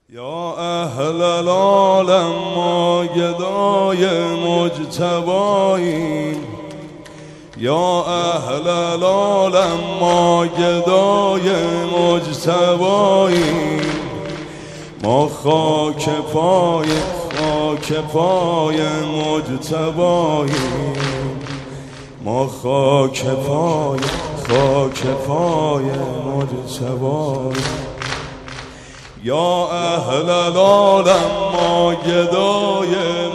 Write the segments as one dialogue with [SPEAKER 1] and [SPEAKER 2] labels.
[SPEAKER 1] یا اهل العالم ما گدای مجتباییم، یا اهل العالم ما گدای مجتباییم. ما خاک پای مجتباییم، ما خاک پای مجتباییم. یا اهل العالم ما گدای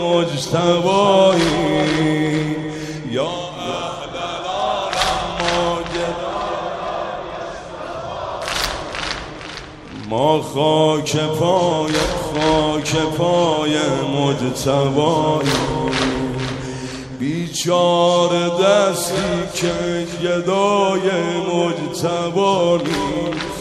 [SPEAKER 1] مجتباییم، یا اهل العالم ما گدای مجتباییم. ما خاک پای مجتباییم. بیچاره دستی که گدای مجتبا نیست،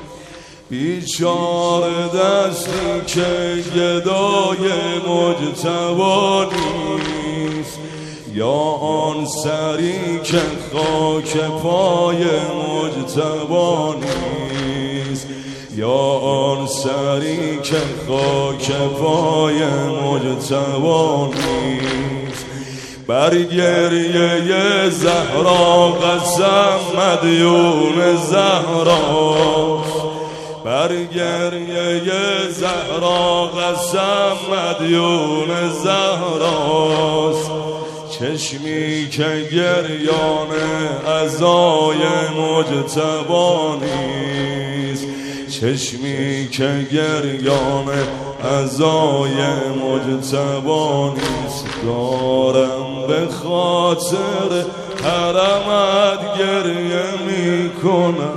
[SPEAKER 1] بیچاره دستی که گدای مجتبا نیست. یا آن سری که خاک پای مجتبا نیست، یا آن سری که خاک پای مجتبا نیست. بر گریه زهرا قسم مدیون زهراست، بر گریه زهرا قسم مدیون زهراست. چشمی که گریان عزای مجتبا نیست، چشمی که گریان عزای مجتبا نیست. دارم به خاطر حرمت گریه میکنم،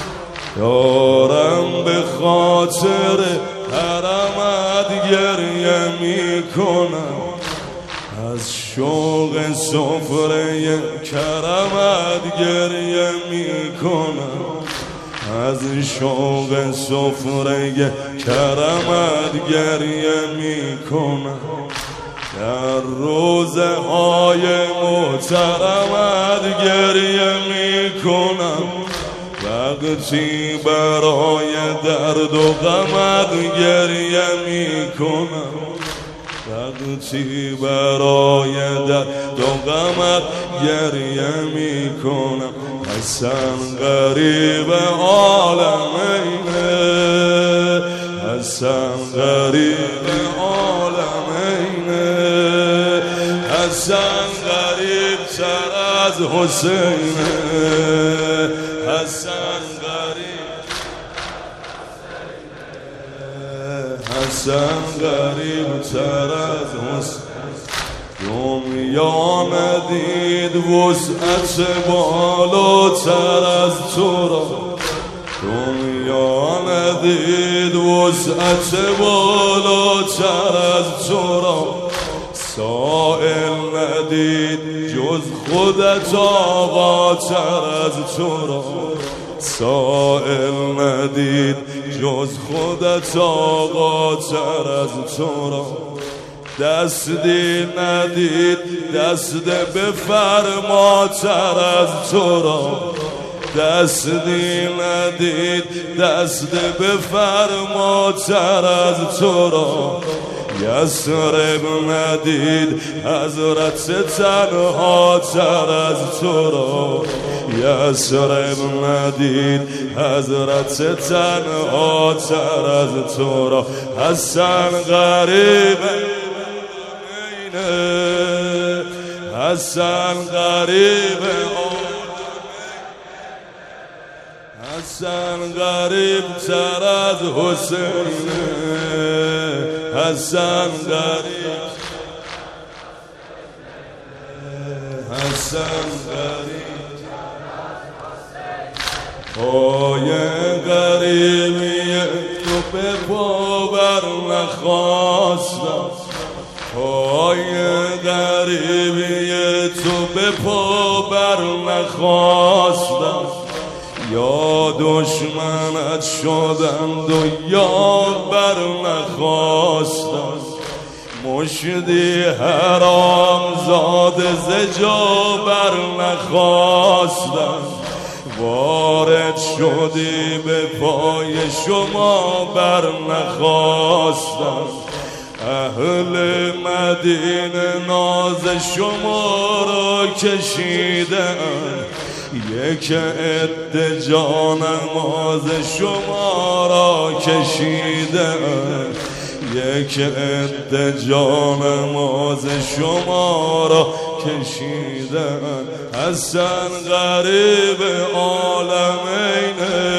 [SPEAKER 1] دارم به خاطر حرمت گریه میکنم. از شوق سفره کرمت گریه میکنم، از شوق سفره کرمت گریه میکنم. در روزه های محترمت گریه میکنم، وقتی برای درد و غمت گریه میکنم، وقتی برای درد و غمت گریه میکنم. حسن غریب عالمینه، حسن غریب عالمینه، حسن غریب تر از حسینه، حسن غریب، حسن غریب تر از حسین. دنیا ندید وسعت بالاتر از تو را، دنیا ندید وسعت بالاتر از تو را. سائل ندید جز خودت آقا تر از تو را، سائل ندید جز خودت آقا تر از تو را. دستی ندید دست بفرما تر از تو را، دستی ندید دست بفرما تر از تو را. یسرب ندید حضرت تنها تر از تو را، یسرب ندید حضرت تنها تر از تو را. حسن غریب حسن غریب حسن غریب تر از حسین، حسن غریب، حسن غریب پای غریبی تو به پا بر نخواستم، پای غریبی تو به پا بر نخواستم. یا دشمنت شدند و یا بر نخواستم. مشدی حرام زاده ز جا بر نخواستم، وارد شدی به پای شما بر نخواستم، اهل مدینه ناز شما را کشیدن، یک عده جانماز شما را کشیدن، یک عده جانماز شما را کشیدن. حسن غریب عالمینه،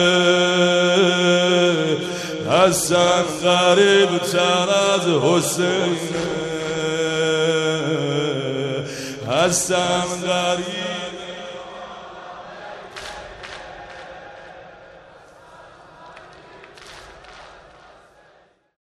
[SPEAKER 1] حسن غریب تر از حسینه، حسن غریب